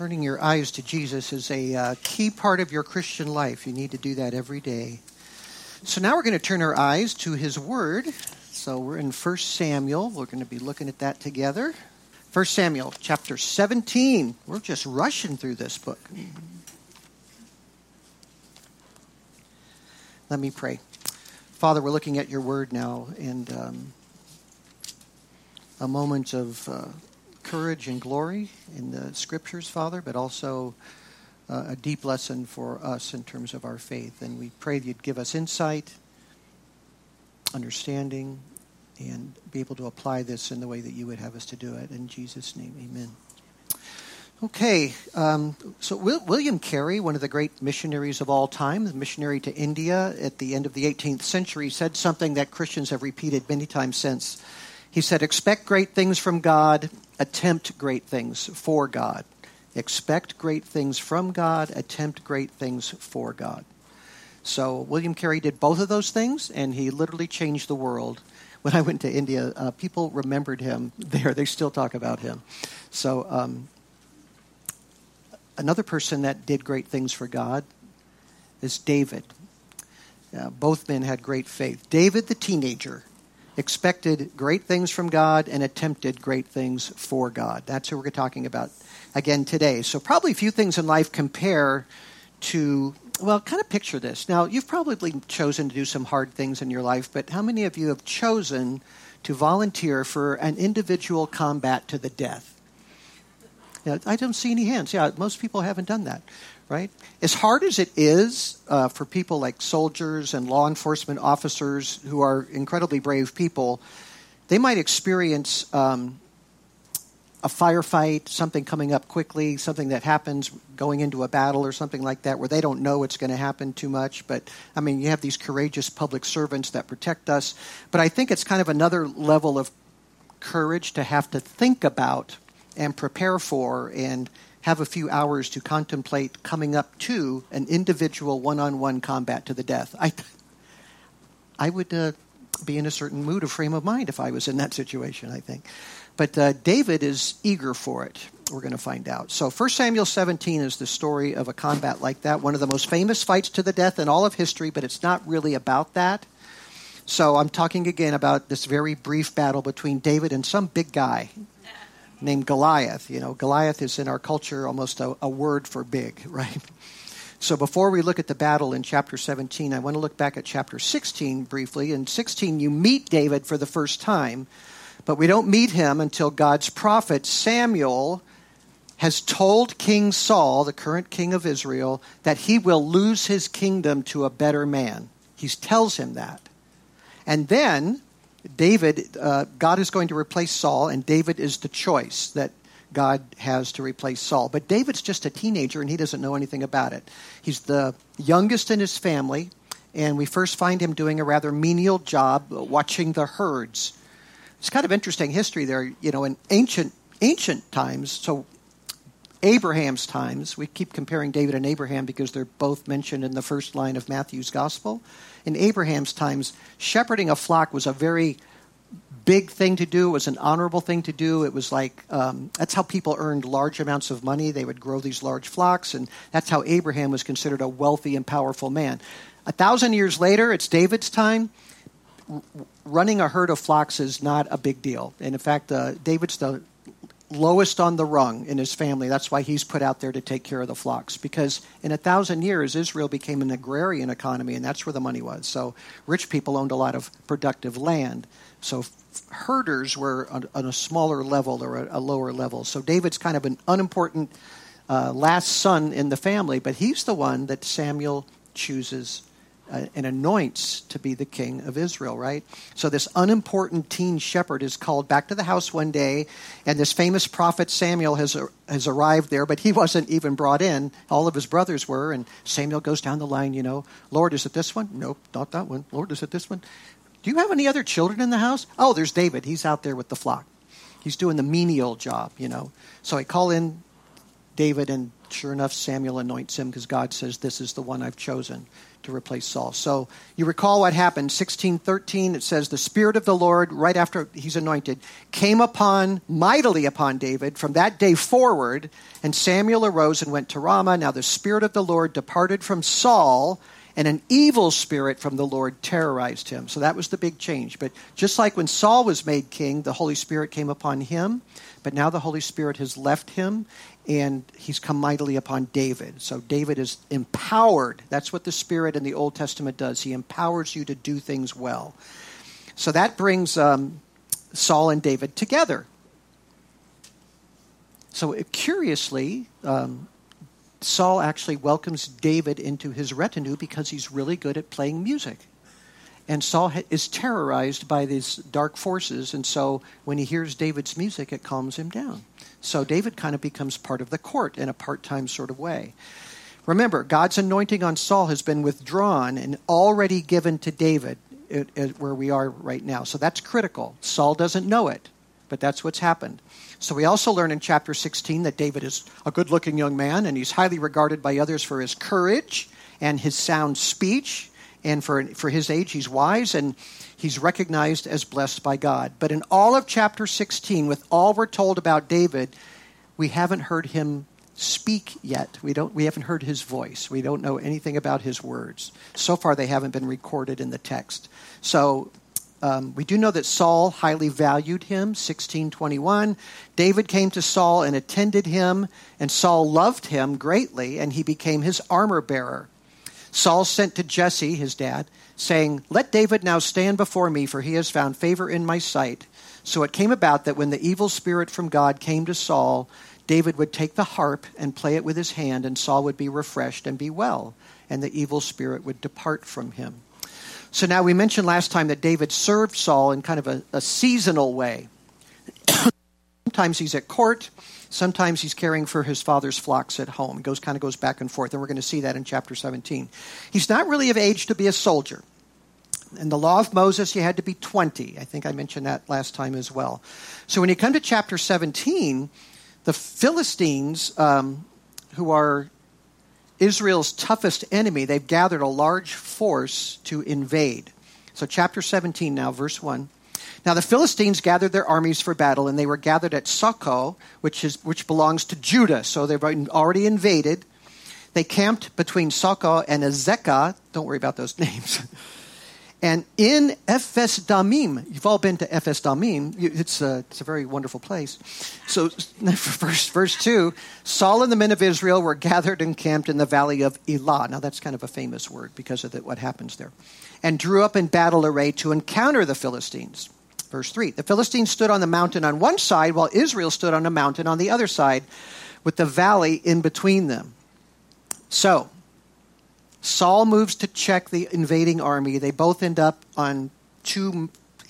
Turning your eyes to Jesus is a key part of your Christian life. You need to do that every day. So now we're going to turn our eyes to his word. So we're in 1 Samuel. We're going to be looking at that together. 1 Samuel chapter 17. We're just rushing through this book. Let me pray. Father, we're looking at your word now, and a moment of courage and glory in the scriptures, Father, but also a deep lesson for us in terms of our faith. And we pray that you'd give us insight, understanding, and be able to apply this in the way that you would have us to do it. In Jesus' name, amen. Okay, so William Carey, one of the great missionaries of all time, the missionary to India at the end of the 18th century, said something that Christians have repeated many times since. He said, expect great things from God, attempt great things for God. Expect great things from God, attempt great things for God. So William Carey did both of those things, and he literally changed the world. When I went to India, people remembered him there. They still talk about him. So another person that did great things for God is David. Both men had great faith. David, the teenager, expected great things from God and attempted great things for God. That's who we're talking about again today. So probably few things in life compare to, well, kind of picture this. Now, you've probably chosen to do some hard things in your life, but how many of you have chosen to volunteer for an individual combat to the death? Yeah, I don't see any hands. Yeah, most people haven't done that, right? As hard as it is for people like soldiers and law enforcement officers who are incredibly brave people, they might experience a firefight, something coming up quickly, something that happens going into a battle or something like that where they don't know it's going to happen too much. But, I mean, you have these courageous public servants that protect us. But I think it's kind of another level of courage to have to think about and prepare for and have a few hours to contemplate coming up to an individual one-on-one combat to the death. I would be in a certain mood or frame of mind if I was in that situation, I think. But David is eager for it. We're going to find out. So 1 Samuel 17 is the story of a combat like that, one of the most famous fights to the death in all of history, but it's not really about that. So I'm talking again about this very brief battle between David and some big guy named Goliath. You know, Goliath is in our culture almost a word for big, right? So before we look at the battle in chapter 17, I want to look back at chapter 16 briefly. In 16, you meet David for the first time, but we don't meet him until God's prophet Samuel has told King Saul, the current king of Israel, that he will lose his kingdom to a better man. He tells him that. And then David, God is going to replace Saul, and David is the choice that God has to replace Saul. But David's just a teenager, and he doesn't know anything about it. He's the youngest in his family, and we first find him doing a rather menial job watching the herds. It's kind of interesting history there, you know, in ancient times. So Abraham's times, we keep comparing David and Abraham because they're both mentioned in the first line of Matthew's gospel. In Abraham's times, shepherding a flock was a very big thing to do. It was an honorable thing to do. It was like, that's how people earned large amounts of money. They would grow these large flocks, and that's how Abraham was considered a wealthy and powerful man. 1,000 years later, it's David's time. Running a herd of flocks is not a big deal. And in fact, David's the lowest on the rung in his family. That's why he's put out there to take care of the flocks. Because in 1,000 years, Israel became an agrarian economy, and that's where the money was. So rich people owned a lot of productive land. So herders were on a smaller level or a lower level. So David's kind of an unimportant last son in the family, but he's the one that Samuel chooses and anoints to be the king of Israel, right? So this unimportant teen shepherd is called back to the house one day, and this famous prophet Samuel has arrived there, but he wasn't even brought in. All of his brothers were, and Samuel goes down the line, you know, Lord, is it this one? Nope, not that one. Lord, is it this one? Do you have any other children in the house? Oh, there's David. He's out there with the flock. He's doing the menial job, you know. So I call in David, and sure enough, Samuel anoints him because God says, this is the one I've chosen to replace Saul. So you recall what happened. 16:13, it says, the Spirit of the Lord, right after he's anointed, came mightily upon David from that day forward, and Samuel arose and went to Ramah. Now the Spirit of the Lord departed from Saul, and an evil spirit from the Lord terrorized him. So that was the big change. But just like when Saul was made king, the Holy Spirit came upon him. But now the Holy Spirit has left him, and he's come mightily upon David. So David is empowered. That's what the Spirit in the Old Testament does. He empowers you to do things well. So that brings Saul and David together. So curiously, Saul actually welcomes David into his retinue because he's really good at playing music. And Saul is terrorized by these dark forces, and so when he hears David's music, it calms him down. So David kind of becomes part of the court in a part-time sort of way. Remember, God's anointing on Saul has been withdrawn and already given to David where we are right now. So that's critical. Saul doesn't know it, but that's what's happened. So we also learn in chapter 16 that David is a good-looking young man, and he's highly regarded by others for his courage and his sound speech. And for his age, he's wise, and he's recognized as blessed by God. But in all of chapter 16, with all we're told about David, we haven't heard him speak yet. We haven't heard his voice. We don't know anything about his words. So far, they haven't been recorded in the text. So we do know that Saul highly valued him, 16:21. David came to Saul and attended him, and Saul loved him greatly, and he became his armor bearer. Saul sent to Jesse, his dad, saying, let David now stand before me, for he has found favor in my sight. So it came about that when the evil spirit from God came to Saul, David would take the harp and play it with his hand, and Saul would be refreshed and be well, and the evil spirit would depart from him. So now we mentioned last time that David served Saul in kind of a seasonal way. Sometimes he's at court. Sometimes he's caring for his father's flocks at home. It kind of goes back and forth, and we're going to see that in chapter 17. He's not really of age to be a soldier. In the law of Moses, you had to be 20. I think I mentioned that last time as well. So when you come to chapter 17, the Philistines, who are Israel's toughest enemy, they've gathered a large force to invade. So chapter 17 now, verse 1. Now the Philistines gathered their armies for battle, and they were gathered at Socoh, which belongs to Judah. So they've already invaded. They camped between Socoh and Azekah. Don't worry about those names. And in Ephes Damim, you've all been to Ephes Damim. It's a very wonderful place. So verse 2, Saul and the men of Israel were gathered and camped in the valley of Elah. Now that's kind of a famous word because of what happens there. And drew up in battle array to encounter the Philistines. Verse 3, the Philistines stood on the mountain on one side, while Israel stood on a mountain on the other side, with the valley in between them. So Saul moves to check the invading army. They both end up on two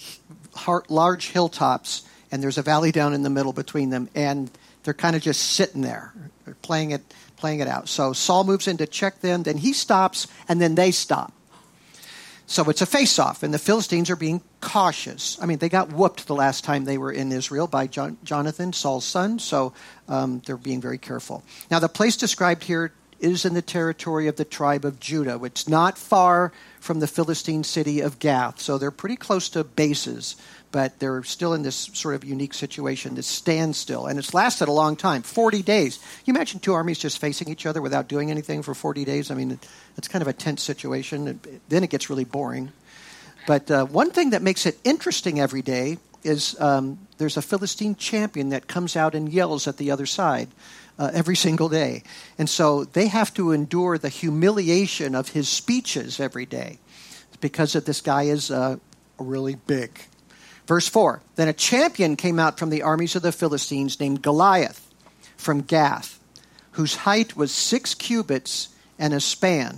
large hilltops, and there's a valley down in the middle between them, and they're kind of just sitting there. They're playing it out. So Saul moves in to check them, then he stops, and then they stop. So it's a face-off, and the Philistines are being cautious. I mean, they got whooped the last time they were in Israel by Jonathan, Saul's son, so they're being very careful. Now, the place described here is in the territory of the tribe of Judah, which is not far from the Philistine city of Gath. So they're pretty close to bases, but they're still in this sort of unique situation, this standstill. And it's lasted a long time, 40 days. Can you imagine two armies just facing each other without doing anything for 40 days? I mean, it's kind of a tense situation. Then it gets really boring. But one thing that makes it interesting every day is there's a Philistine champion that comes out and yells at the other side every single day. And so they have to endure the humiliation of his speeches every day because of this guy is really big. Verse 4, then a champion came out from the armies of the Philistines named Goliath from Gath, whose height was 6 cubits and a span.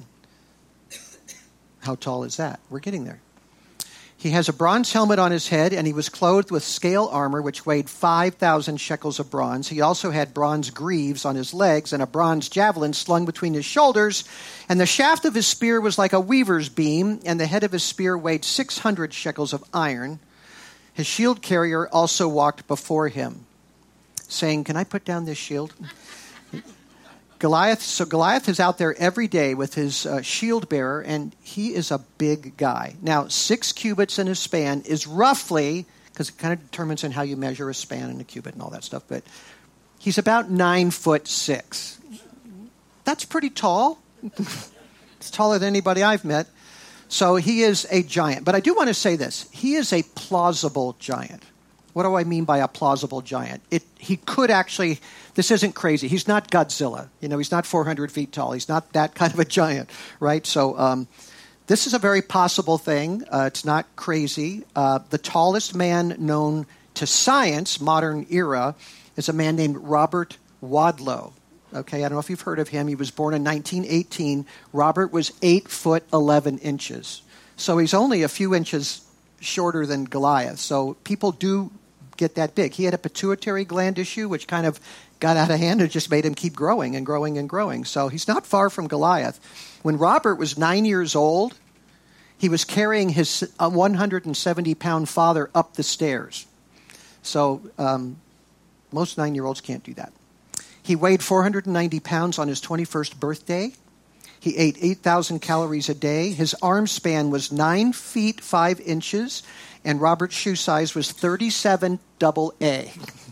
How tall is that? We're getting there. He has a bronze helmet on his head, and he was clothed with scale armor, which weighed 5,000 shekels of bronze. He also had bronze greaves on his legs and a bronze javelin slung between his shoulders. And the shaft of his spear was like a weaver's beam, and the head of his spear weighed 600 shekels of iron. His shield carrier also walked before him, saying, "Can I put down this shield?" Goliath is out there every day with his shield bearer, and he is a big guy. Now, 6 cubits in his span is roughly, because it kind of determines on how you measure a span and a cubit and all that stuff, but he's about 9'6". That's pretty tall. It's taller than anybody I've met. So he is a giant. But I do want to say this. He is a plausible giant. What do I mean by a plausible giant? He could actually, this isn't crazy. He's not Godzilla. He's not 400 feet tall. He's not that kind of a giant, right? So this is a very possible thing. It's not crazy. The tallest man known to science, modern era, is a man named Robert Wadlow. Okay, I don't know if you've heard of him. He was born in 1918. Robert was 8 foot 11 inches. So he's only a few inches shorter than Goliath. So people do get that big. He had a pituitary gland issue, which kind of got out of hand and just made him keep growing and growing and growing. So he's not far from Goliath. When Robert was 9 years old, he was carrying his 170-pound father up the stairs. So most 9-year-olds can't do that. He weighed 490 pounds on his 21st birthday. He ate 8,000 calories a day. His arm span was 9 feet 5 inches, and Robert's shoe size was 37 AA.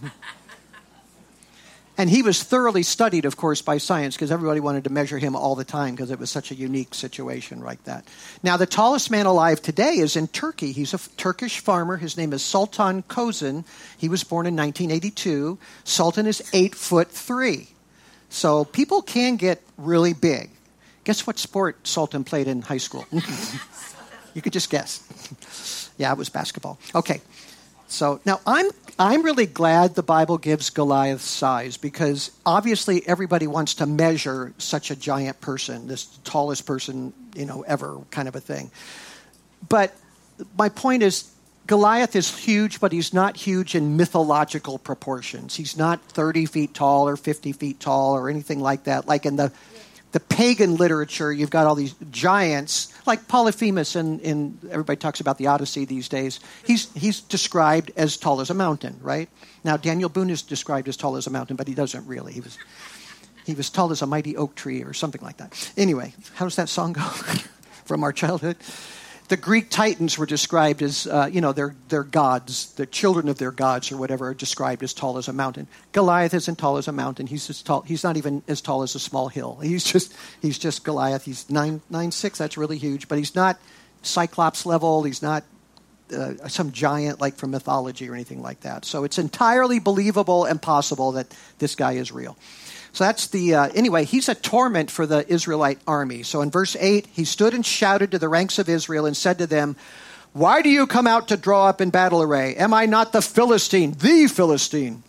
And he was thoroughly studied, of course, by science, because everybody wanted to measure him all the time because it was such a unique situation like that. Now, the tallest man alive today is in Turkey. He's a Turkish farmer. His name is Sultan Kozan. He was born in 1982. Sultan is 8'3". So people can get really big. Guess what sport Sultan played in high school? You could just guess. Yeah, it was basketball. Okay. So now I'm really glad the Bible gives Goliath's size, because obviously everybody wants to measure such a giant person, this tallest person, ever kind of a thing. But my point is, Goliath is huge, but he's not huge in mythological proportions. He's not 30 feet tall or 50 feet tall or anything like that. Like in the pagan literature, you've got all these giants, like Polyphemus, and everybody talks about the Odyssey these days. He's described as tall as a mountain, right? Now, Daniel Boone is described as tall as a mountain, but he doesn't really. He was tall as a mighty oak tree or something like that. Anyway, how does that song go from our childhood? The Greek Titans were described as, their gods, the children of their gods or whatever, are described as tall as a mountain. Goliath isn't tall as a mountain. He's as tall. He's not even as tall as a small hill. He's just Goliath. He's 9'6". That's really huge, but he's not Cyclops level. He's not some giant like from mythology or anything like that. So it's entirely believable and possible that this guy is real. So that's anyway, he's a torment for the Israelite army. So in verse 8, he stood and shouted to the ranks of Israel and said to them, "Why do you come out to draw up in battle array? Am I not the Philistine, the Philistine?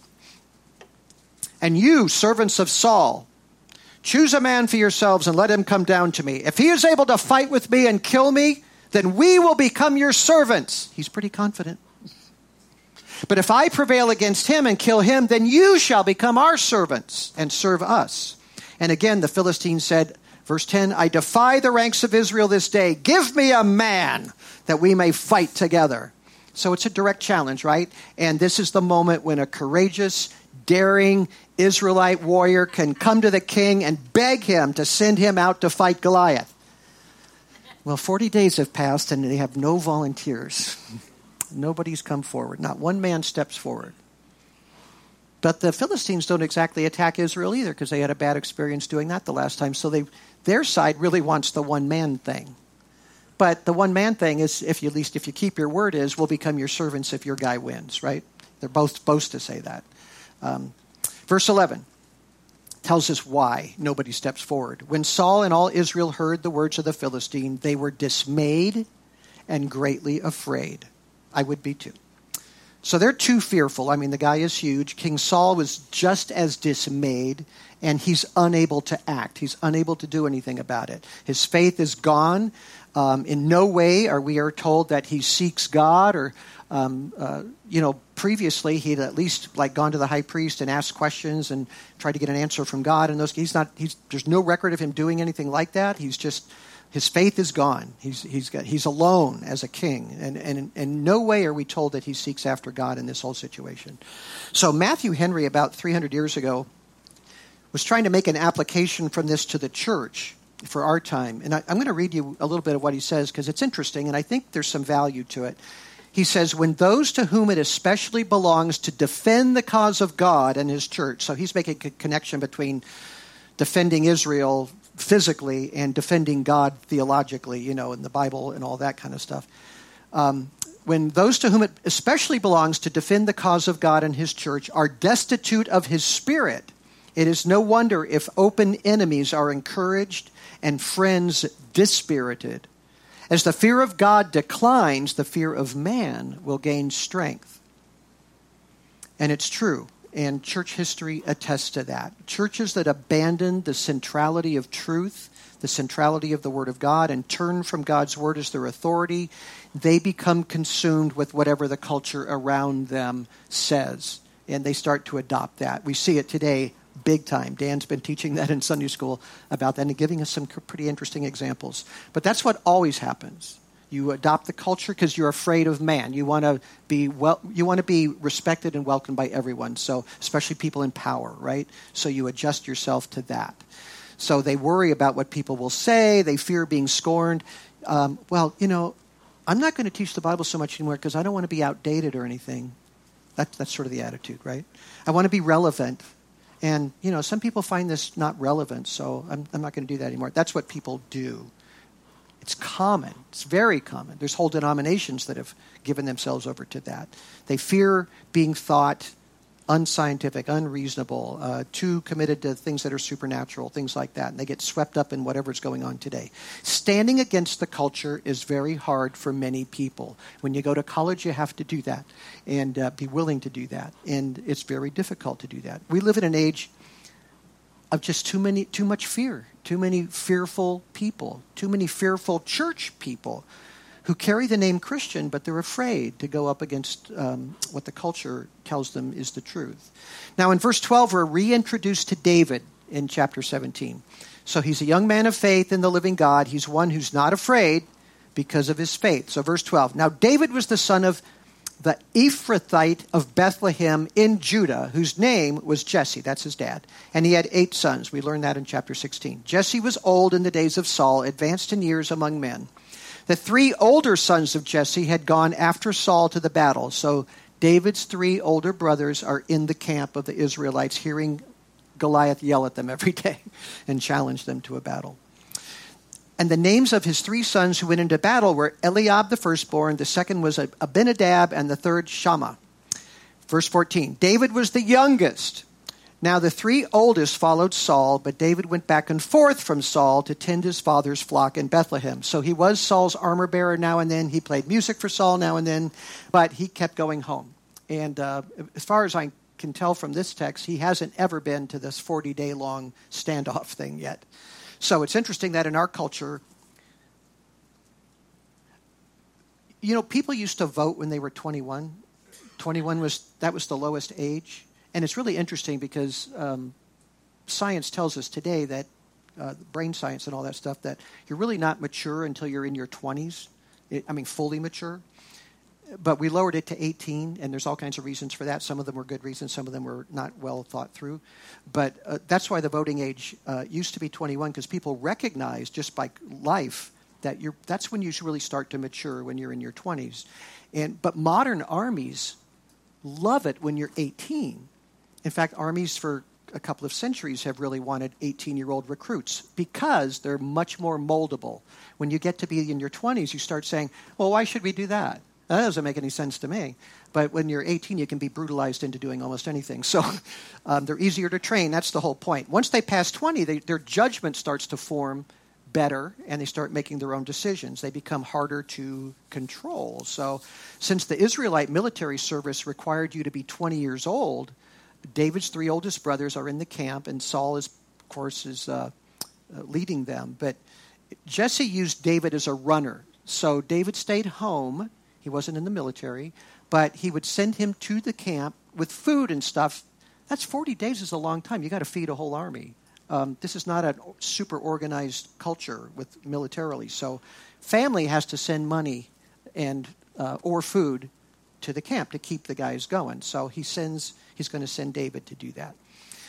And you, servants of Saul, choose a man for yourselves and let him come down to me. If he is able to fight with me and kill me, then we will become your servants." He's pretty confident. "But if I prevail against him and kill him, then you shall become our servants and serve us." And again, the Philistines said, verse 10, "I defy the ranks of Israel this day. Give me a man that we may fight together." So it's a direct challenge, right? And this is the moment when a courageous, daring Israelite warrior can come to the king and beg him to send him out to fight Goliath. Well, 40 days have passed and they have no volunteers. Nobody's come forward. Not one man steps forward. But the Philistines don't exactly attack Israel either, because they had a bad experience doing that the last time. So their side really wants the one-man thing. But the one-man thing is, if you keep your word, is we'll become your servants if your guy wins, right? They're both supposed to say that. Verse 11 tells us why nobody steps forward. "When Saul and all Israel heard the words of the Philistine, they were dismayed and greatly afraid." I would be too. So they're too fearful. I mean, the guy is huge. King Saul was just as dismayed, and he's unable to act. He's unable to do anything about it. His faith is gone. In no way are we told that he seeks God, or, previously he'd at least gone to the high priest and asked questions and tried to get an answer from God. And there's no record of him doing anything like that. His faith is gone. He's alone as a king. And in no way are we told that he seeks after God in this whole situation. So Matthew Henry, about 300 years ago, was trying to make an application from this to the church for our time. And I'm going to read you a little bit of what he says because it's interesting, and I think there's some value to it. He says, when those to whom it especially belongs to defend the cause of God and his church, so he's making a connection between defending Israel physically and defending God theologically, in the Bible and all that kind of stuff. When those to whom it especially belongs to defend the cause of God and his church are destitute of his Spirit, it is no wonder if open enemies are encouraged and friends dispirited. As the fear of God declines, the fear of man will gain strength. And it's true, and church history attests to that. Churches that abandon the centrality of truth, the centrality of the Word of God, and turn from God's Word as their authority, they become consumed with whatever the culture around them says. And they start to adopt that. We see it today big time. Dan's been teaching that in Sunday school about that and giving us some pretty interesting examples. But that's what always happens. You adopt the culture because you're afraid of man. You want to be respected and welcomed by everyone. So especially people in power, right? So you adjust yourself to that. So they worry about what people will say. They fear being scorned. I'm not going to teach the Bible so much anymore because I don't want to be outdated or anything. That's sort of the attitude, right? I want to be relevant. And, some people find this not relevant, so I'm not going to do that anymore. That's what people do. It's common. It's very common. There's whole denominations that have given themselves over to that. They fear being thought unscientific, unreasonable, too committed to things that are supernatural, things like that. And they get swept up in whatever's going on today. Standing against the culture is very hard for many people. When you go to college, you have to do that and be willing to do that. And it's very difficult to do that. We live in an age of just too much fear, too many fearful people, too many fearful church people who carry the name Christian, but they're afraid to go up against what the culture tells them is the truth. Now, in verse 12, we're reintroduced to David in chapter 17. So he's a young man of faith in the living God. He's one who's not afraid because of his faith. So verse 12. Now, David was the son of the Ephrathite of Bethlehem in Judah, whose name was Jesse. That's his dad. And he had 8 sons. We learned that in chapter 16. Jesse was old in the days of Saul, advanced in years among men. The 3 older sons of Jesse had gone after Saul to the battle. So David's 3 older brothers are in the camp of the Israelites, hearing Goliath yell at them every day and challenge them to a battle. And the names of his 3 sons who went into battle were Eliab the firstborn, the second was Abinadab, and the third Shammah. Verse 14, David was the youngest. Now the 3 oldest followed Saul, but David went back and forth from Saul to tend his father's flock in Bethlehem. So he was Saul's armor bearer now and then. He played music for Saul now and then, but he kept going home. And as far as I can tell from this text, he hasn't ever been to this 40-day-long standoff thing yet. So it's interesting that in our culture, people used to vote when they were 21. 21 was the lowest age. And it's really interesting because science tells us today that, brain science and all that stuff, that you're really not mature until you're in your 20s. Fully mature. But we lowered it to 18, and there's all kinds of reasons for that. Some of them were good reasons. Some of them were not well thought through. But that's why the voting age used to be 21, because people recognize just by life that that's when you should really start to mature, when you're in your 20s. But modern armies love it when you're 18. In fact, armies for a couple of centuries have really wanted 18-year-old recruits because they're much more moldable. When you get to be in your 20s, you start saying, well, why should we do that? That doesn't make any sense to me. But when you're 18, you can be brutalized into doing almost anything. So they're easier to train. That's the whole point. Once they pass 20, their judgment starts to form better, and they start making their own decisions. They become harder to control. So since the Israelite military service required you to be 20 years old, David's 3 oldest brothers are in the camp, and Saul, of course, is leading them. But Jesse used David as a runner. So David stayed home. He wasn't in the military, but he would send him to the camp with food and stuff. That's 40 days is a long time. You got to feed a whole army. This is not a super organized culture with militarily. So family has to send money and or food to the camp to keep the guys going. So he's going to send David to do that.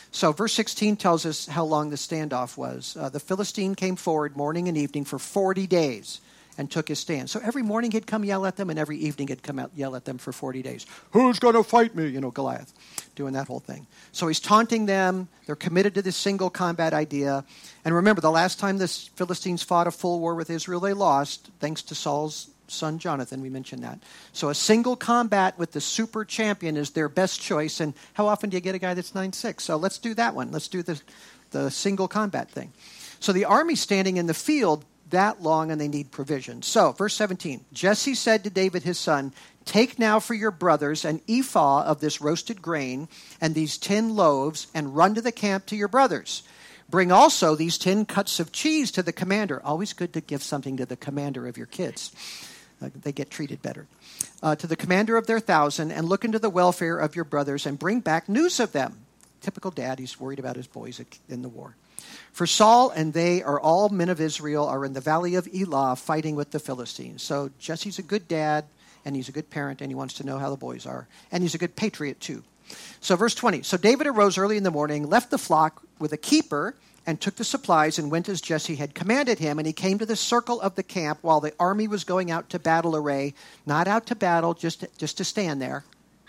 So verse 16 tells us how long the standoff was. The Philistine came forward morning and evening for 40 days and took his stand. So every morning he'd come yell at them, and every evening he'd come out yell at them for 40 days. Who's going to fight me? Goliath, doing that whole thing. So he's taunting them. They're committed to this single combat idea. And remember, the last time the Philistines fought a full war with Israel, they lost, thanks to Saul's son Jonathan. We mentioned that. So a single combat with the super champion is their best choice. And how often do you get a guy that's 9'6"? So let's do that one. Let's do the single combat thing. So the army's standing in the field that long, and they need provision. So, verse 17, Jesse said to David his son, take now for your brothers an ephah of this roasted grain and these 10 loaves, and run to the camp to your brothers. Bring also these 10 cuts of cheese to the commander. Always good to give something to the commander of your kids. They get treated better. To the commander of their 1,000, and look into the welfare of your brothers, and bring back news of them. Typical dad, he's worried about his boys in the war. For Saul and they are all men of Israel are in the valley of Elah fighting with the Philistines. So Jesse's a good dad, and he's a good parent, and he wants to know how the boys are. And he's a good patriot too. So verse 20, so David arose early in the morning, left the flock with a keeper, and took the supplies and went as Jesse had commanded him. And he came to the circle of the camp while the army was going out to battle array. Not out to battle, just to stand there.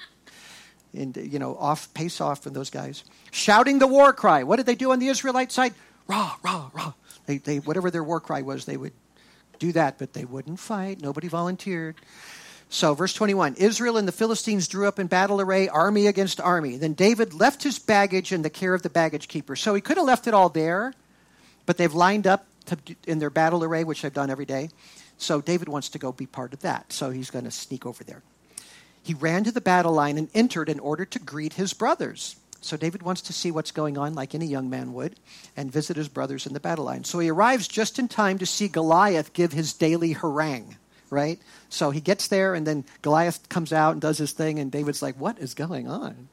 And, pace off from those guys. Shouting the war cry. What did they do on the Israelite side? Rah, rah, rah. They whatever their war cry was, they would do that, but they wouldn't fight. Nobody volunteered. So, verse 21, Israel and the Philistines drew up in battle array, army against army. Then David left his baggage in the care of the baggage keeper. So he could have left it all there, but they've lined up in their battle array, which they've done every day. So David wants to go be part of that. So he's going to sneak over there. He ran to the battle line and entered in order to greet his brothers. So David wants to see what's going on, like any young man would, and visit his brothers in the battle line. So he arrives just in time to see Goliath give his daily harangue, right? So he gets there, and then Goliath comes out and does his thing, and David's like, what is going on,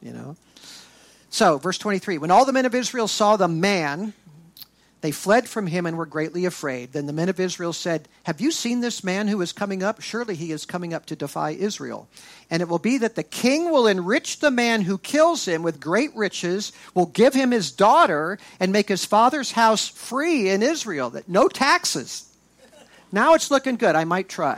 So, verse 23, when all the men of Israel saw the man, they fled from him and were greatly afraid. Then the men of Israel said, have you seen this man who is coming up? Surely he is coming up to defy Israel. And it will be that the king will enrich the man who kills him with great riches, will give him his daughter, and make his father's house free in Israel. That no taxes. Now it's looking good. I might try.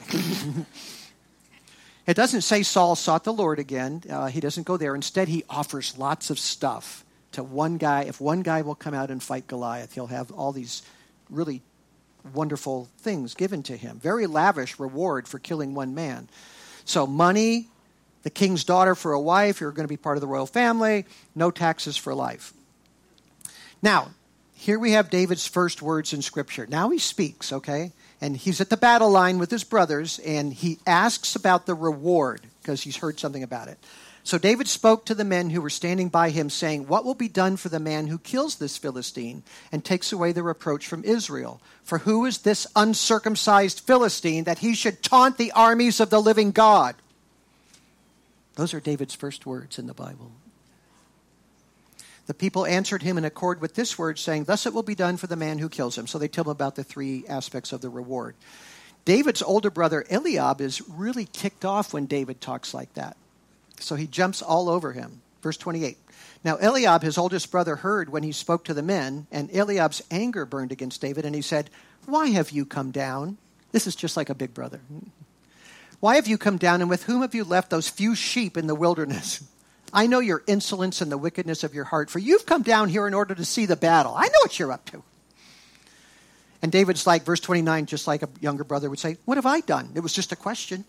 It doesn't say Saul sought the Lord again. He doesn't go there. Instead, he offers lots of stuff to one guy. If one guy will come out and fight Goliath, he'll have all these really wonderful things given to him. Very lavish reward for killing one man. So money, the king's daughter for a wife, you're going to be part of the royal family, no taxes for life. Now, here we have David's first words in Scripture. Now he speaks, okay? And he's at the battle line with his brothers, and he asks about the reward because he's heard something about it. So David spoke to the men who were standing by him, saying, what will be done for the man who kills this Philistine and takes away the reproach from Israel? For who is this uncircumcised Philistine that he should taunt the armies of the living God? Those are David's first words in the Bible. The people answered him in accord with this word, saying, thus it will be done for the man who kills him. So they tell him about the three aspects of the reward. David's older brother Eliab is really ticked off when David talks like that. So he jumps all over him. Verse 28. Now Eliab, his oldest brother, heard when he spoke to the men, and Eliab's anger burned against David, and he said, why have you come down? This is just like a big brother. Why have you come down, and with whom have you left those few sheep in the wilderness? I know your insolence and the wickedness of your heart, for you've come down here in order to see the battle. I know what you're up to. And David's like, verse 29, just like a younger brother would say, what have I done? It was just a question.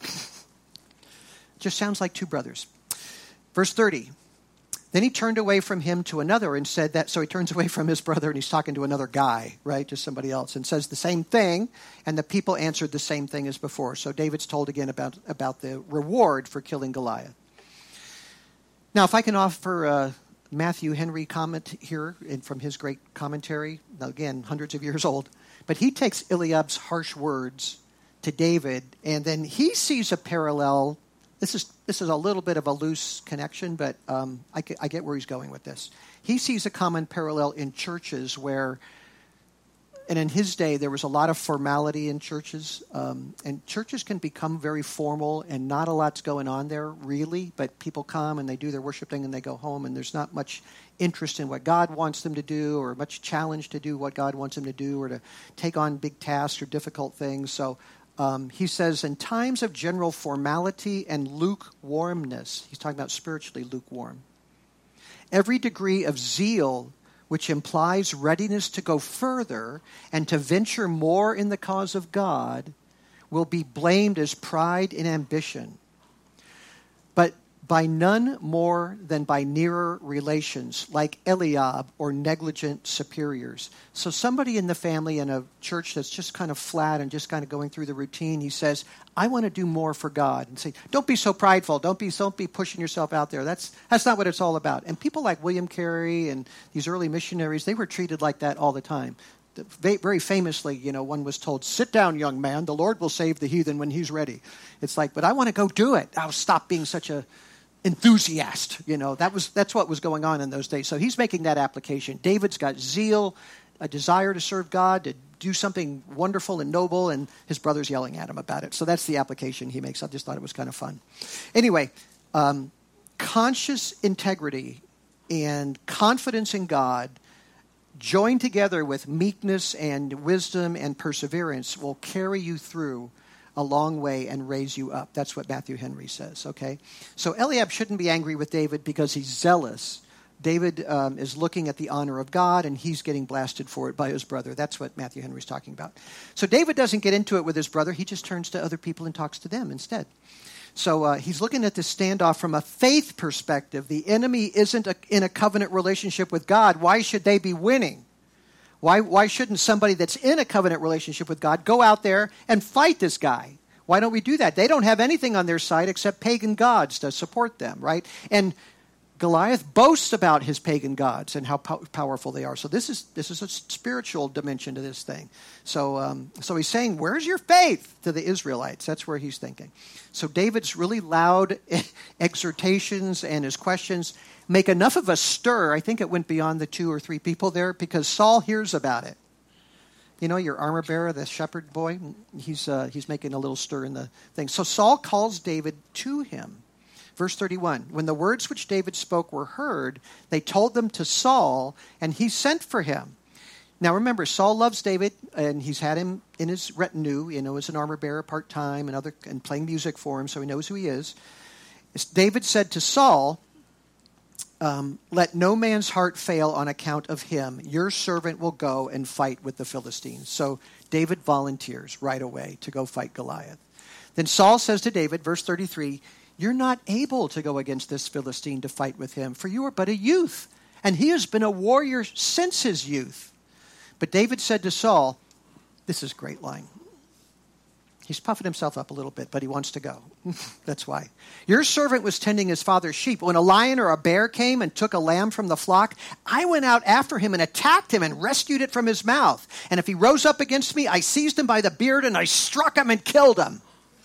Just sounds like two brothers. Verse 30, then he turned away from him to another and said that, so he turns away from his brother and he's talking to another guy, right, just somebody else, and says the same thing, and the people answered the same thing as before. So David's told again about the reward for killing Goliath. Now, if I can offer a Matthew Henry comment here from his great commentary, now again, hundreds of years old, but he takes Eliab's harsh words to David, and then he sees a parallel. This is a little bit of a loose connection, but I get where he's going with this. He sees a common parallel in churches where And in his day, there was a lot of formality in churches. And churches can become very formal, and not a lot's going on there, really. But people come, and they do their worship thing, and they go home, and there's not much interest in what God wants them to do, or much challenge to do what God wants them to do, or to take on big tasks or difficult things. So he says, in times of general formality and lukewarmness, he's talking about spiritually lukewarm, every degree of zeal which implies readiness to go further and to venture more in the cause of God, will be blamed as pride and ambition, but by none more than by nearer relations, like Eliab or negligent superiors. So somebody in the family in a church that's just kind of flat and just kind of going through the routine, he says, I want to do more for God. And say, don't be so prideful. Don't be pushing yourself out there. That's not what it's all about. And people like William Carey and these early missionaries, they were treated like that all the time. Very famously, one was told, sit down, young man. The Lord will save the heathen when he's ready. It's like, but I want to go do it. I'll stop being such a enthusiast. That's what was going on in those days. So he's making that application. David's got zeal, a desire to serve God, to do something wonderful and noble, and his brother's yelling at him about it. So that's the application he makes. I just thought it was kind of fun. Anyway, conscious integrity and confidence in God, joined together with meekness and wisdom and perseverance, will carry you through a long way and raise you up. That's what Matthew Henry says, okay? So Eliab shouldn't be angry with David because he's zealous. David is looking at the honor of God, and he's getting blasted for it by his brother. That's what Matthew Henry's talking about. So David doesn't get into it with his brother. He just turns to other people and talks to them instead. So he's looking at this standoff from a faith perspective. The enemy isn't in a covenant relationship with God. Why should they be winning? Why shouldn't somebody that's in a covenant relationship with God go out there and fight this guy? Why don't we do that? They don't have anything on their side except pagan gods to support them, right? And Goliath boasts about his pagan gods and how powerful they are. So this is a spiritual dimension to this thing. So he's saying, where's your faith to the Israelites? That's where he's thinking. So David's really loud exhortations and his questions make enough of a stir. I think it went beyond the 2 or 3 people there, because Saul hears about it. Your armor bearer, the shepherd boy, he's making a little stir in the thing. So Saul calls David to him. Verse 31, when the words which David spoke were heard, they told them to Saul, and he sent for him. Now remember, Saul loves David, and he's had him in his retinue, as an armor bearer part-time and playing music for him, so he knows who he is. David said to Saul, let no man's heart fail on account of him. Your servant will go and fight with the Philistines. So David volunteers right away to go fight Goliath. Then Saul says to David, verse 33, you're not able to go against this Philistine to fight with him, for you are but a youth, and he has been a warrior since his youth. But David said to Saul, this is a great line. He's puffing himself up a little bit, but he wants to go. That's why. Your servant was tending his father's sheep. When a lion or a bear came and took a lamb from the flock, I went out after him and attacked him and rescued it from his mouth. And if he rose up against me, I seized him by the beard and I struck him and killed him.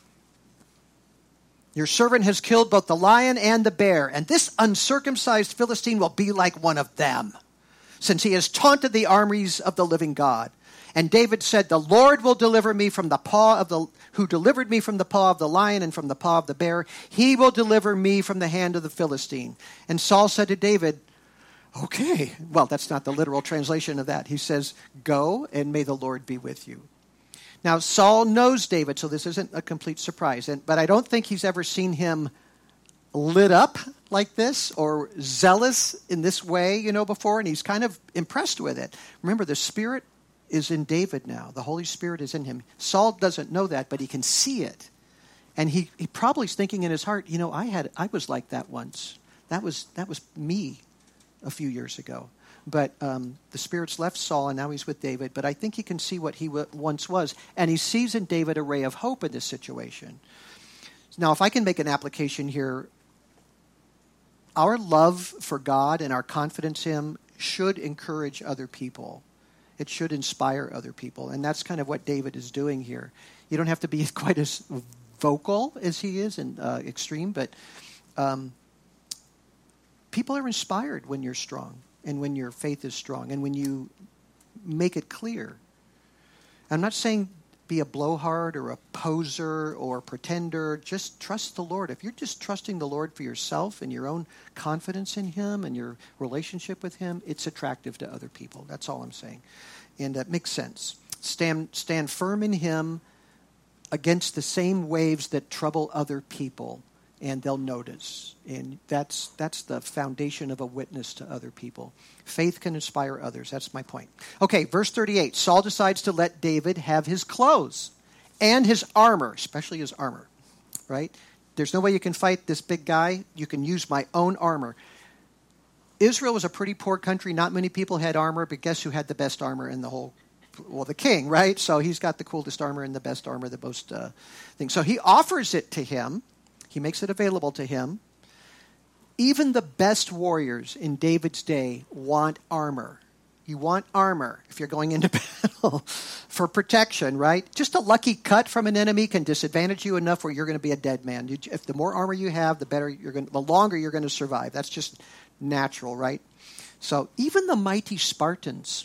Your servant has killed both the lion and the bear, and this uncircumcised Philistine will be like one of them, since he has taunted the armies of the living God. And David said, the Lord will deliver me from the paw who delivered me from the paw of the lion and from the paw of the bear. He will deliver me from the hand of the Philistine. And Saul said to David, okay. Well, that's not the literal translation of that. He says, go and may the Lord be with you. Now, Saul knows David, so this isn't a complete surprise. But I don't think he's ever seen him lit up like this or zealous in this way, before. And he's kind of impressed with it. Remember, the Spirit is in David now. The Holy Spirit is in him. Saul doesn't know that, but he can see it. And he probably is thinking in his heart, I was like that once. That was me a few years ago. But the Spirit's left Saul, and now he's with David. But I think he can see what he once was. And he sees in David a ray of hope in this situation. Now, if I can make an application here, our love for God and our confidence in Him should encourage other people. It should inspire other people. And that's kind of what David is doing here. You don't have to be quite as vocal as he is and extreme, but people are inspired when you're strong and when your faith is strong and when you make it clear I'm not saying be a blowhard or a poser or pretender. Just trust the Lord. If you're just trusting the Lord for yourself and your own confidence in him and your relationship with him, it's attractive to other people. That's all I'm saying. And that makes sense. Stand firm in him against the same waves that trouble other people, and they'll notice. And that's the foundation of a witness to other people. Faith can inspire others. That's my point. Okay, verse 38. Saul decides to let David have his clothes and his armor, especially his armor, right? There's no way you can fight this big guy. You can use my own armor. Israel was a pretty poor country. Not many people had armor, but guess who had the best armor in the whole? Well, the king, right? So he's got the coolest armor and the best armor, the most thing. So he offers it to him. He makes it available to him. Even the best warriors in David's day want armor. You want armor if you're going into battle for protection, right? Just a lucky cut from an enemy can disadvantage you enough where you're going to be a dead man. If the more armor you have, the longer you're going to survive. That's just natural, right? So even the mighty Spartans,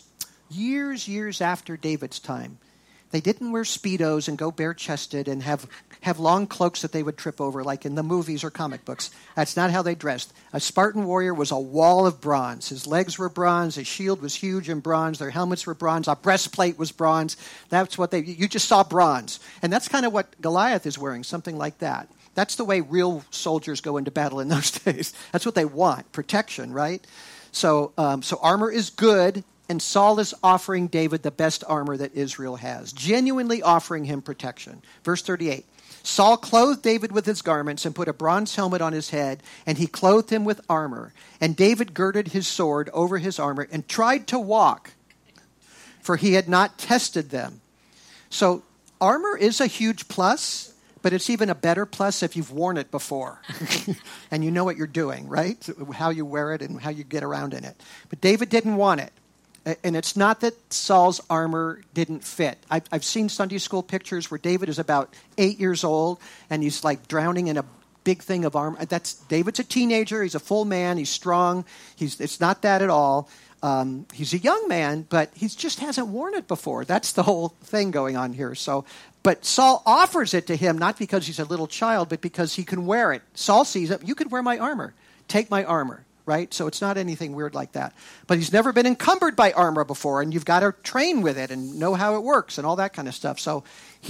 years after David's time, they didn't wear Speedos and go bare-chested and have long cloaks that they would trip over like in the movies or comic books. That's not how they dressed. A Spartan warrior was a wall of bronze. His legs were bronze. His shield was huge in bronze. Their helmets were bronze. A breastplate was bronze. That's what you just saw bronze. And that's kind of what Goliath is wearing, something like that. That's the way real soldiers go into battle in those days. That's what they want, protection, right? So armor is good. And Saul is offering David the best armor that Israel has, genuinely offering him protection. Verse 38, Saul clothed David with his garments and put a bronze helmet on his head, and he clothed him with armor. And David girded his sword over his armor and tried to walk, for he had not tested them. So armor is a huge plus, but it's even a better plus if you've worn it before and you know what you're doing, right? How you wear it and how you get around in it. But David didn't want it. And it's not that Saul's armor didn't fit. I've seen Sunday school pictures where David is about 8 years old, and he's like drowning in a big thing of armor. David's a teenager. He's a full man. He's strong. It's not that at all. He's a young man, but he just hasn't worn it before. That's the whole thing going on here. But Saul offers it to him, not because he's a little child, but because he can wear it. Saul sees it. You could wear my armor. Take my armor. Right? So it's not anything weird like that. But he's never been encumbered by armor before, and you've got to train with it and know how it works and all that kind of stuff. So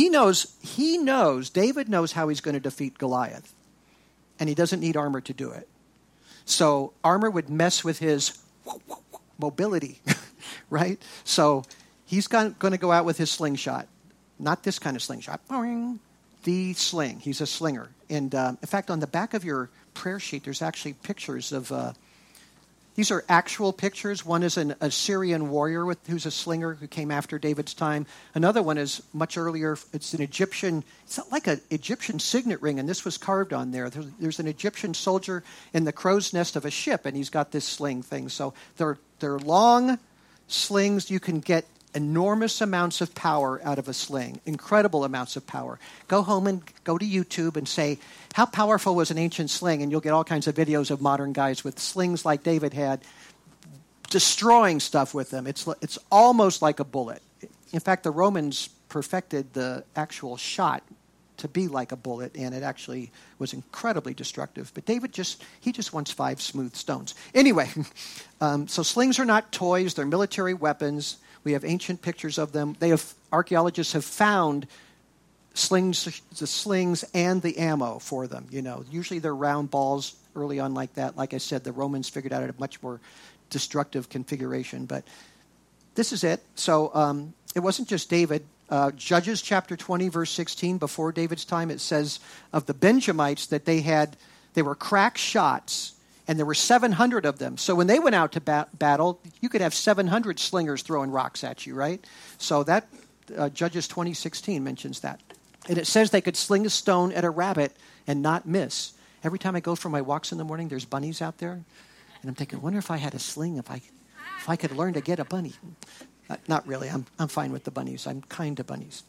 David knows how he's going to defeat Goliath, and he doesn't need armor to do it. So armor would mess with his mobility, right? So he's going to go out with his slingshot, not this kind of slingshot. The sling. He's a slinger. And in fact, on the back of your prayer sheet, there's actually pictures of... these are actual pictures. One is an Assyrian warrior who's a slinger who came after David's time. Another one is much earlier. It's an Egyptian... It's like an Egyptian signet ring, and this was carved on there. There's an Egyptian soldier in the crow's nest of a ship, and he's got this sling thing. So they're long slings. You can get enormous amounts of power out of a sling, incredible amounts of power. Go home and go to YouTube and say, how powerful was an ancient sling? And you'll get all kinds of videos of modern guys with slings like David had, destroying stuff with them. It's almost like a bullet. In fact, the Romans perfected the actual shot to be like a bullet, and it actually was incredibly destructive. But David just wants 5 smooth stones. Anyway, so slings are not toys. They're military weapons. We have ancient pictures of them. Archaeologists have found the slings and the ammo for them. Usually they're round balls early on like that. Like I said, the Romans figured out a much more destructive configuration. But this is it. So it wasn't just David. Judges chapter 20, verse 16, before David's time, it says of the Benjamites that they were crack shots. And there were 700 of them. So when they went out to battle, you could have 700 slingers throwing rocks at you, right? So that Judges 20:16 mentions that. And it says they could sling a stone at a rabbit and not miss. Every time I go for my walks in the morning, there's bunnies out there. And I'm thinking, I wonder if I had a sling, if I could learn to get a bunny. Not really. I'm fine with the bunnies. I'm kind to bunnies.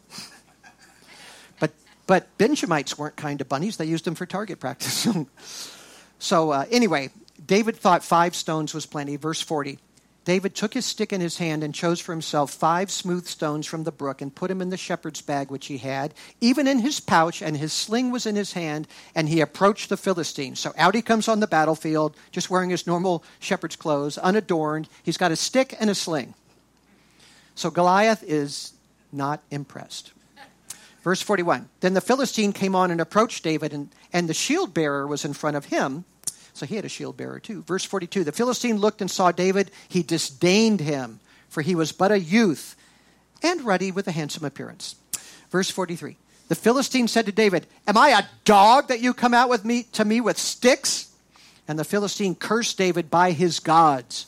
But Benjamites weren't kind to bunnies. They used them for target practice. So anyway, David thought 5 stones was plenty. Verse 40, David took his stick in his hand and chose for himself 5 smooth stones from the brook and put him in the shepherd's bag which he had, even in his pouch, and his sling was in his hand, and he approached the Philistine. So out he comes on the battlefield, just wearing his normal shepherd's clothes, unadorned. He's got a stick and a sling. So Goliath is not impressed. Verse 41, then the Philistine came on and approached David, and the shield bearer was in front of him. So he had a shield bearer too. Verse 42, the Philistine looked and saw David. He disdained him, for he was but a youth and ruddy with a handsome appearance. Verse 43, the Philistine said to David, am I a dog that you come out to me with sticks? And the Philistine cursed David by his gods.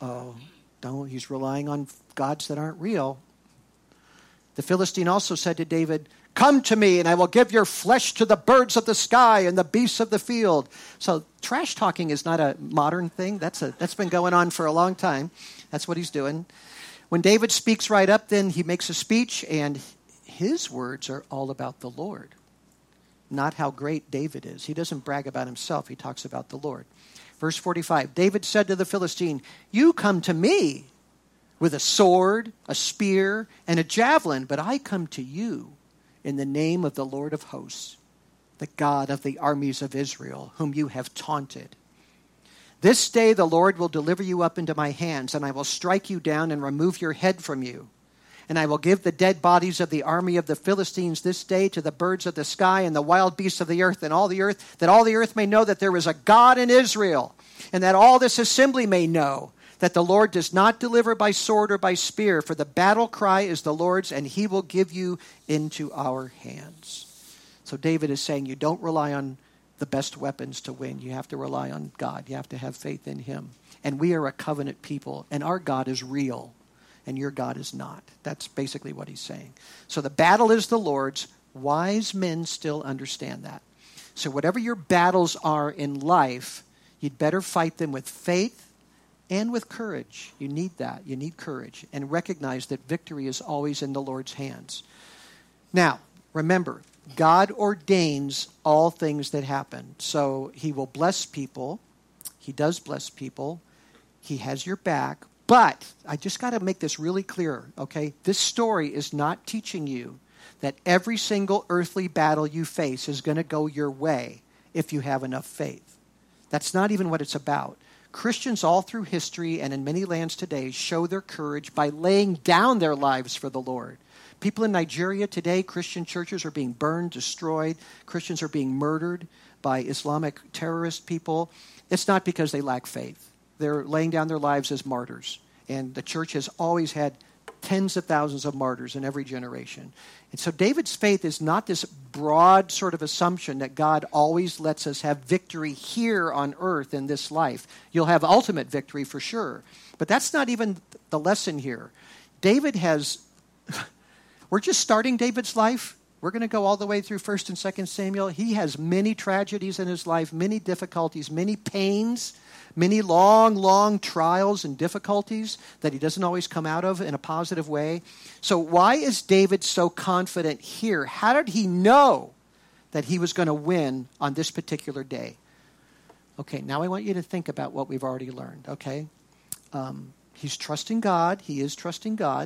He's relying on gods that aren't real. The Philistine also said to David, come to me, and I will give your flesh to the birds of the sky and the beasts of the field. So trash talking is not a modern thing. That's been going on for a long time. That's what he's doing. When David speaks right up, then he makes a speech, and his words are all about the Lord, not how great David is. He doesn't brag about himself. He talks about the Lord. Verse 45, David said to the Philistine, you come to me with a sword, a spear, and a javelin, but I come to you in the name of the Lord of hosts, the God of the armies of Israel, whom you have taunted. This day the Lord will deliver you up into my hands, and I will strike you down and remove your head from you. And I will give the dead bodies of the army of the Philistines this day to the birds of the sky and the wild beasts of the earth, and all the earth, that all the earth may know that there is a God in Israel, and that all this assembly may know that the Lord does not deliver by sword or by spear, for the battle cry is the Lord's, and he will give you into our hands. So David is saying you don't rely on the best weapons to win. You have to rely on God. You have to have faith in him. And we are a covenant people, and our God is real, and your God is not. That's basically what he's saying. So the battle is the Lord's. Wise men still understand that. So whatever your battles are in life, you'd better fight them with faith and with courage. You need that. You need courage. And recognize that victory is always in the Lord's hands. Now, remember, God ordains all things that happen. So he will bless people. He does bless people. He has your back. But I just got to make this really clear, okay? This story is not teaching you that every single earthly battle you face is going to go your way if you have enough faith. That's not even what it's about. Christians all through history and in many lands today show their courage by laying down their lives for the Lord. People in Nigeria today, Christian churches are being burned, destroyed. Christians are being murdered by Islamic terrorist people. It's not because they lack faith. They're laying down their lives as martyrs. And the church has always had tens of thousands of martyrs in every generation. And so David's faith is not this broad sort of assumption that God always lets us have victory here on earth in this life. You'll have ultimate victory for sure. But that's not even the lesson here. David has, we're just starting David's life. We're going to go all the way through 1st and 2nd Samuel. He has many tragedies in his life, many difficulties, many pains, many long, long trials and difficulties that he doesn't always come out of in a positive way. So why is David so confident here? How did he know that he was going to win on this particular day? Okay, now I want you to think about what we've already learned, okay? He's trusting God. He is trusting God.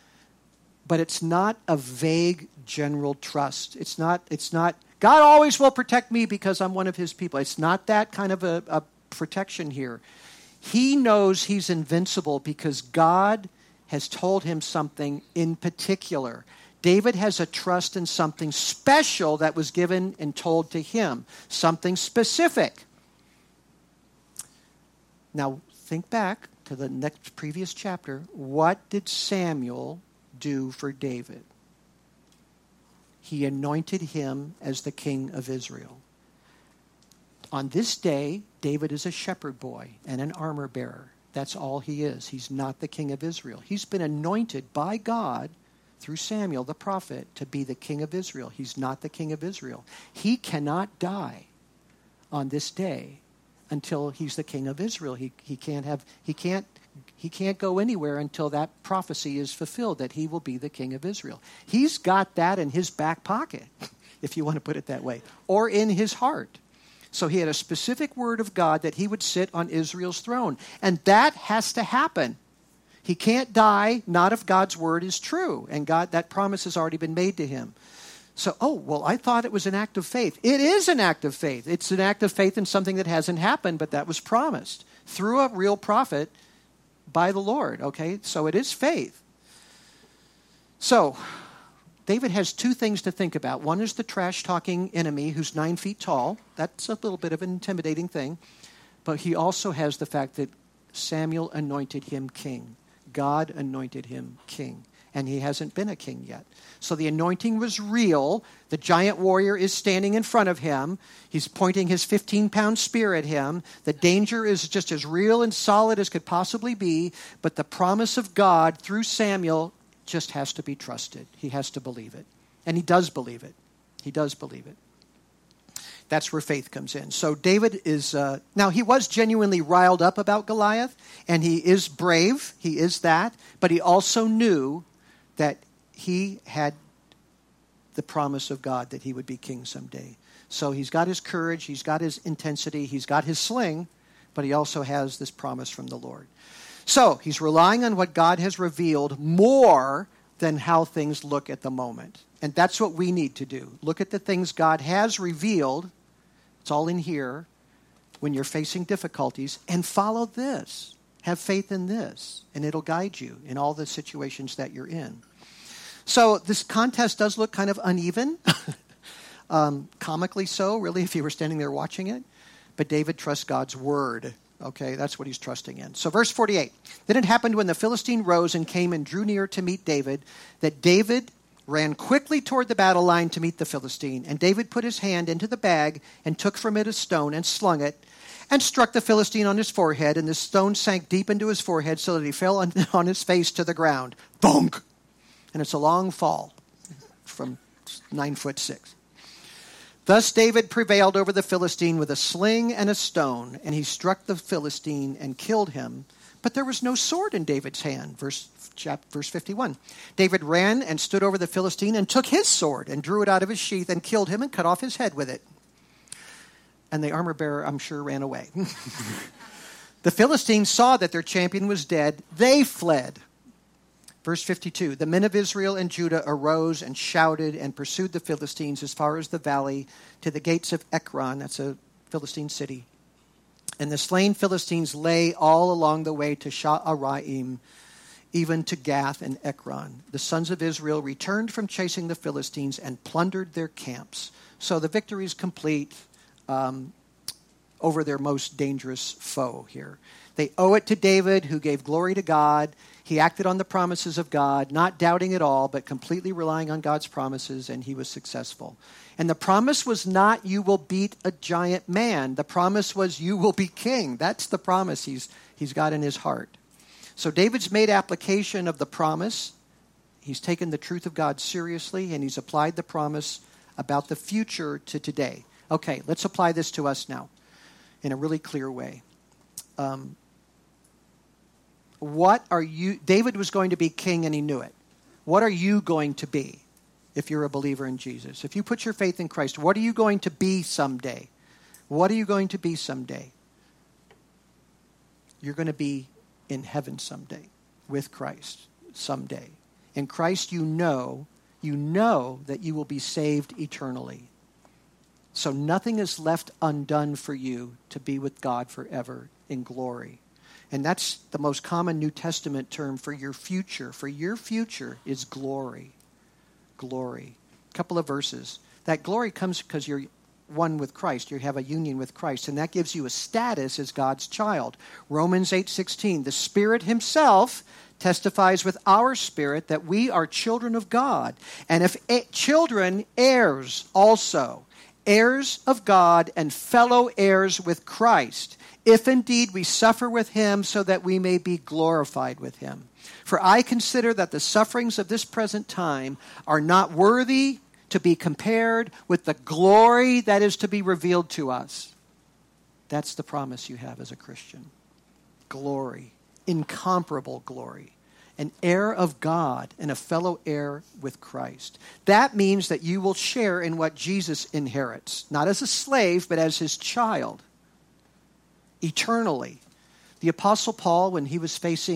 But it's not a vague general trust. It's not, God always will protect me because I'm one of his people. It's not that kind of a protection here. He knows he's invincible because God has told him something in particular. David has a trust in something special that was given and told to him, something specific. Now, think back to the previous chapter. What did Samuel do for David? He anointed him as the king of Israel. On this day, David is a shepherd boy and an armor bearer. That's all he is. He's not the king of Israel. He's been anointed by God through Samuel the prophet to be the king of Israel. He's not the king of Israel. He cannot die on this day until he's the king of Israel. He can't go anywhere until that prophecy is fulfilled that he will be the king of Israel. He's got that in his back pocket, if you want to put it that way, or in his heart. So he had a specific word of God that he would sit on Israel's throne. And that has to happen. He can't die, not if God's word is true. And God, that promise has already been made to him. So, I thought it was an act of faith. It is an act of faith. It's an act of faith in something that hasn't happened, but that was promised through a real prophet by the Lord, okay? So it is faith. So, David has two things to think about. One is the trash-talking enemy who's 9 feet tall. That's a little bit of an intimidating thing. But he also has the fact that Samuel anointed him king. God anointed him king. And he hasn't been a king yet. So the anointing was real. The giant warrior is standing in front of him. He's pointing his 15-pound spear at him. The danger is just as real and solid as could possibly be. But the promise of God through Samuel just has to be trusted. He has to believe it. And he does believe it. He does believe it. That's where faith comes in. So David is, now he was genuinely riled up about Goliath, and he is brave. He is that. But he also knew that he had the promise of God that he would be king someday. So he's got his courage, he's got his intensity, he's got his sling, but he also has this promise from the Lord. So he's relying on what God has revealed more than how things look at the moment. And that's what we need to do. Look at the things God has revealed. It's all in here when you're facing difficulties, and follow this. Have faith in this, and it'll guide you in all the situations that you're in. So this contest does look kind of uneven, comically so, really, if you were standing there watching it. But David trusts God's word. Okay, that's what he's trusting in. So verse 48. Then it happened when the Philistine rose and came and drew near to meet David, that David ran quickly toward the battle line to meet the Philistine. And David put his hand into the bag and took from it a stone and slung it and struck the Philistine on his forehead. And the stone sank deep into his forehead so that he fell on his face to the ground. Thunk! And it's a long fall from 9'6". Thus David prevailed over the Philistine with a sling and a stone, and he struck the Philistine and killed him. But there was no sword in David's hand. Verse 51. David ran and stood over the Philistine and took his sword and drew it out of his sheath and killed him and cut off his head with it. And the armor bearer, I'm sure, ran away. The Philistines saw that their champion was dead. They fled. Verse 52, the men of Israel and Judah arose and shouted and pursued the Philistines as far as the valley to the gates of Ekron. That's a Philistine city. And the slain Philistines lay all along the way to Sha'araim, even to Gath and Ekron. The sons of Israel returned from chasing the Philistines and plundered their camps. So the victory is complete over their most dangerous foe here. They owe it to David, who gave glory to God. He acted on the promises of God, not doubting at all, but completely relying on God's promises, and he was successful. And the promise was not, you will beat a giant man. The promise was, you will be king. That's the promise he's got in his heart. So David's made application of the promise. He's taken the truth of God seriously, and he's applied the promise about the future to today. Okay, let's apply this to us now in a really clear way. David was going to be king and he knew it. What are you going to be if you're a believer in Jesus? If you put your faith in Christ, what are you going to be someday? What are you going to be someday? You're going to be in heaven someday with Christ someday. In Christ, you know that you will be saved eternally. So nothing is left undone for you to be with God forever in glory. And that's the most common New Testament term for your future. For your future is glory. Glory. A couple of verses. That glory comes because you're one with Christ. You have a union with Christ. And that gives you a status as God's child. Romans 8:16. The Spirit himself testifies with our spirit that we are children of God. And if children, heirs also. Heirs of God and fellow heirs with Christ. If indeed we suffer with him so that we may be glorified with him. For I consider that the sufferings of this present time are not worthy to be compared with the glory that is to be revealed to us. That's the promise you have as a Christian. Glory, incomparable glory. An heir of God and a fellow heir with Christ. That means that you will share in what Jesus inherits, not as a slave, but as his child. Eternally. The Apostle Paul, when he was facing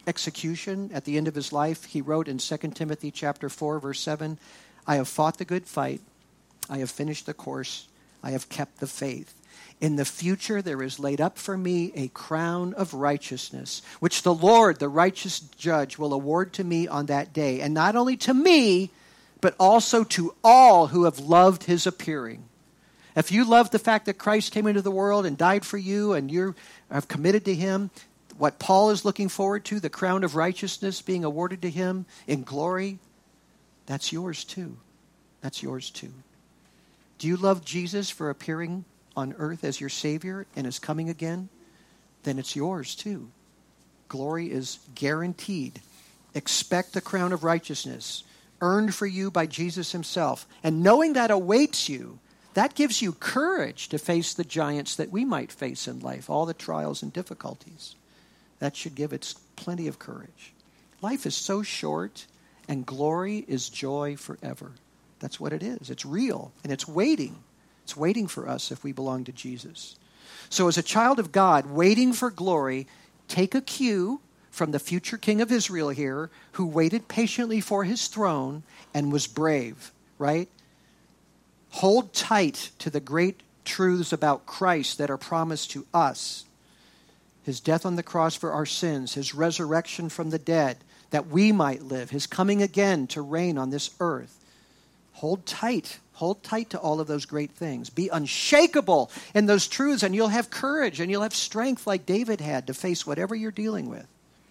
execution at the end of his life, he wrote in 2 Timothy chapter 4, verse 7, I have fought the good fight. I have finished the course. I have kept the faith. In the future there is laid up for me a crown of righteousness, which the Lord, the righteous judge, will award to me on that day. And not only to me, but also to all who have loved his appearing. If you love the fact that Christ came into the world and died for you and you have committed to him, what Paul is looking forward to, the crown of righteousness being awarded to him in glory, that's yours too. That's yours too. Do you love Jesus for appearing on earth as your Savior and is coming again? Then it's yours too. Glory is guaranteed. Expect the crown of righteousness earned for you by Jesus himself. And knowing that awaits you, that gives you courage to face the giants that we might face in life, all the trials and difficulties. That should give it plenty of courage. Life is so short, and glory is joy forever. That's what it is. It's real, and it's waiting. It's waiting for us if we belong to Jesus. So as a child of God, waiting for glory, take a cue from the future king of Israel here, who waited patiently for his throne and was brave, right? Hold tight to the great truths about Christ that are promised to us. His death on the cross for our sins, his resurrection from the dead, that we might live, his coming again to reign on this earth. Hold tight to all of those great things. Be unshakable in those truths, and you'll have courage, and you'll have strength like David had to face whatever you're dealing with.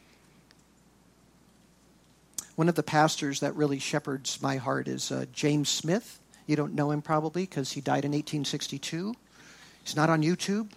One of the pastors that really shepherds my heart is James Smith. You don't know him probably because he died in 1862. He's not on YouTube.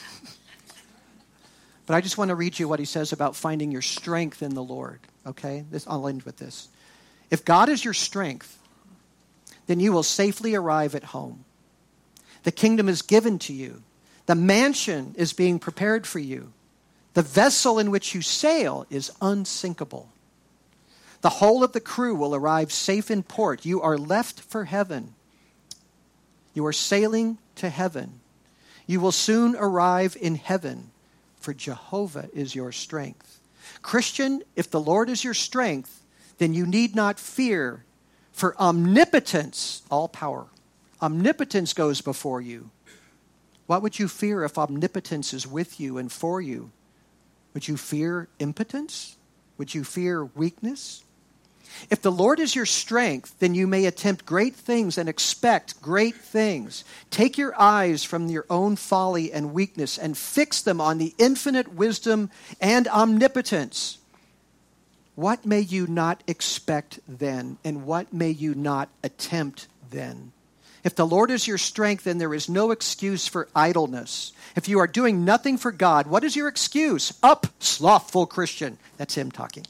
But I just want to read you what he says about finding your strength in the Lord. Okay? I'll end with this. If God is your strength, then you will safely arrive at home. The kingdom is given to you. The mansion is being prepared for you. The vessel in which you sail is unsinkable. The whole of the crew will arrive safe in port. You are left for heaven. You are sailing to heaven. You will soon arrive in heaven, for Jehovah is your strength. Christian, if the Lord is your strength, then you need not fear, for omnipotence, all power, omnipotence goes before you. What would you fear if omnipotence is with you and for you? Would you fear impotence? Would you fear weakness? If the Lord is your strength, then you may attempt great things and expect great things. Take your eyes from your own folly and weakness and fix them on the infinite wisdom and omnipotence. What may you not expect then, and what may you not attempt then? If the Lord is your strength, then there is no excuse for idleness. If you are doing nothing for God, what is your excuse? Up, slothful Christian. That's him talking.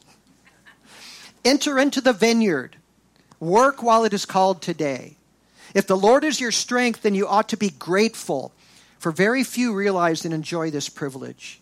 Enter into the vineyard. Work while it is called today. If the Lord is your strength, then you ought to be grateful, for very few realize and enjoy this privilege.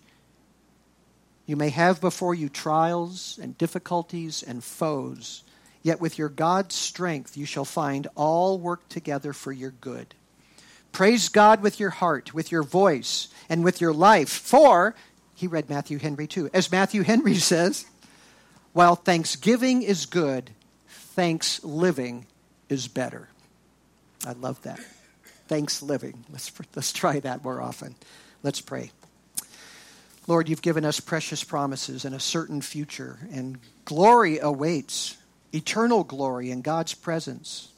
You may have before you trials and difficulties and foes, yet with your God's strength you shall find all work together for your good. Praise God with your heart, with your voice, and with your life, for, he read Matthew Henry too, as Matthew Henry says, while thanksgiving is good, thanks living is better. I love that. Thanks living. Let's try that more often. Let's pray. Lord, you've given us precious promises and a certain future, and glory awaits, eternal glory in God's presence.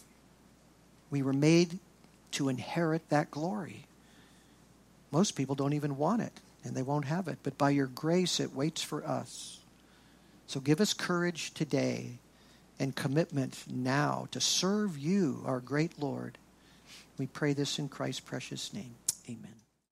We were made to inherit that glory. Most people don't even want it, and they won't have it, but by your grace it waits for us. So give us courage today and commitment now to serve you, our great Lord. We pray this in Christ's precious name. Amen.